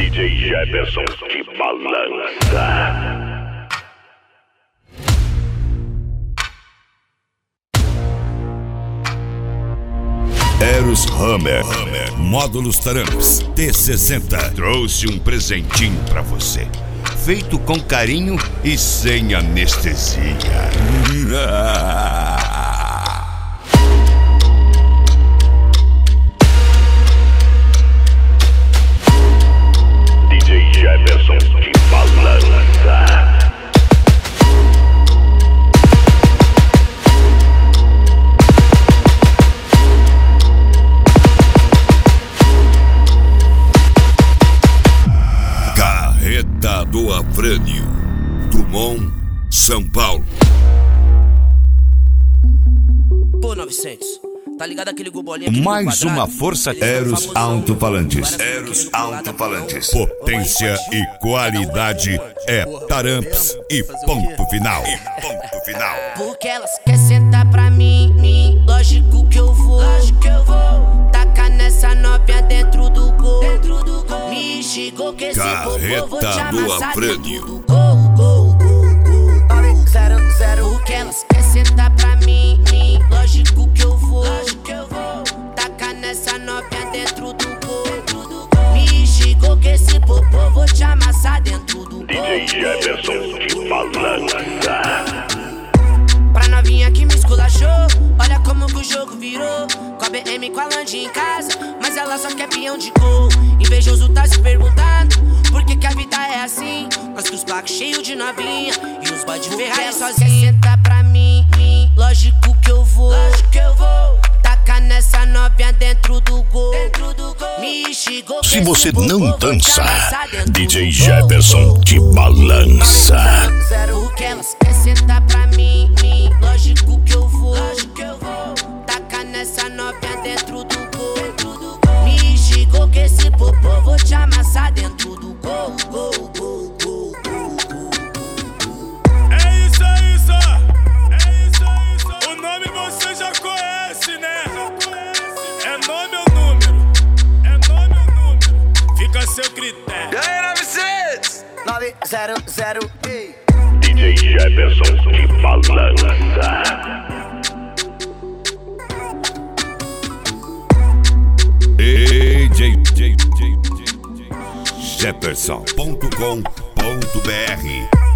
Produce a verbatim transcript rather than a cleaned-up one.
D J Jefferson te balança. Eros Hammer, Hammer Módulos Taramps T sessenta trouxe um presentinho pra você, feito com carinho e sem anestesia. D J Jefferson te balança. Carreta do Afrânio, Drummond, São Paulo. Pô, novecentos, tá ligado aquele gobolinho aqui? Mais uma força. Eros Alto-Falantes. Eros Alto-Falantes. Potência e qualidade é Taramps e ponto final. E ponto final. Porque elas querem sentar pra mim, mim. Lógico que eu vou, lógico que eu vou. Tacar nessa novinha dentro do gol, dentro do gol. Me instigou que esse Carreta vou te do amassar Afrânio. dentro do gol, gol, gol, gol. Zero, zero. Porque elas querem sentar pra mim, mim. Lógico que eu vou, lógico que eu vou. Tacar nessa novinha dentro do gol, dentro do gol. Me instigou que esse popô vou te amassar dentro do gol. D J Jefferson te balança. Pra novinha que me esculachou, olha como que o jogo virou. Com a B M com a Land em casa, mas ela só quer peão de gol. Invejoso tá se perguntando por que que a vida é assim. Nós com os placos cheios de novinha e os boy de Ferrari sozinho. Senta pra mim, lógico que eu vou, lógico que eu vou. Tacar nessa novinha dentro do gol, dentro do gol. Me instigou. Se você não dança, D J Jefferson te balança. Porque elas querem sentar pra mim, mim. Lógico que eu vou, lógico que eu vou. Tacar nessa novinha dentro do gol, dentro do gol. Me instigou que esse popô vou te amassar dentro do gol, gol, gol, gol, gol, gol. É isso, é isso, é isso, é isso. O nome você já conhece, né? É nome ou número? É nome ou número? Fica a seu critério. E aí, novecentos? nove zero zero, ei. D J Jefferson te balança. D J Jefferson ponto com ponto br